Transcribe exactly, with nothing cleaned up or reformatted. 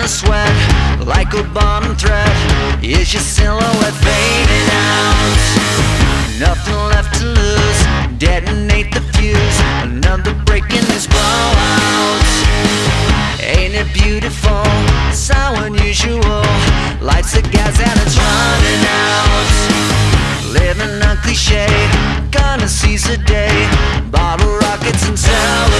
the sweat, like a bottom thread. Is your silhouette fading out? Nothing left to lose, detonate the fuse. Another break in this blowout. Ain't it beautiful? So unusual. Lights the gas and it's running out. Living a cliche, gonna seize the day. Bottle rockets and celebrate.